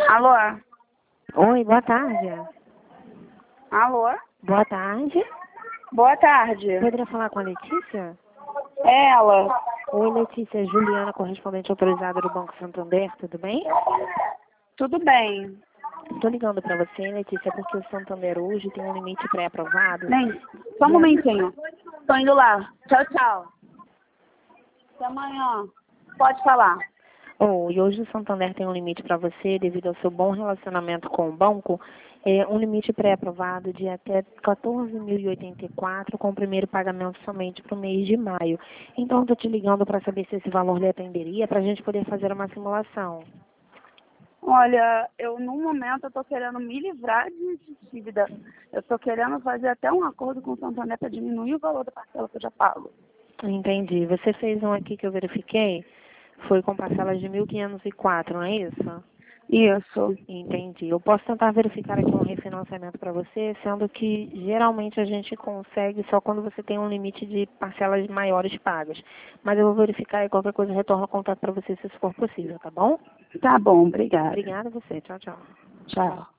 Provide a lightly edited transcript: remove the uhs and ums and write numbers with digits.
Alô? Oi, boa tarde. Alô? Boa tarde. Boa tarde. Poderia falar com a Letícia? É ela. Oi, Letícia. Juliana, correspondente autorizada do Banco Santander, tudo bem? Tudo bem. Estou ligando para você, Letícia, porque o Santander hoje tem um limite pré-aprovado. Nem, só um momentinho. Tô indo lá. Tchau, tchau. Até amanhã. Pode falar. E hoje o Santander tem um limite para você, devido ao seu bom relacionamento com o banco, um limite pré-aprovado de até 14.084, com o primeiro pagamento somente para o mês de maio. Então, estou te ligando para saber se esse valor lhe atenderia, para a gente poder fazer uma simulação. Olha, no momento, eu tô querendo me livrar de dívida. Eu tô querendo fazer até um acordo com o Santander para diminuir o valor da parcela que eu já pago. Entendi. Você fez um aqui que eu verifiquei, foi com parcelas de 1.504, não é isso? Isso. Entendi. Eu posso tentar verificar aqui um refinanciamento para você, sendo que geralmente a gente consegue só quando você tem um limite de parcelas maiores pagas. Mas eu vou verificar e qualquer coisa retorno o contato para você se isso for possível, tá bom? Tá bom, obrigada. Obrigada a você. Tchau, tchau. Tchau.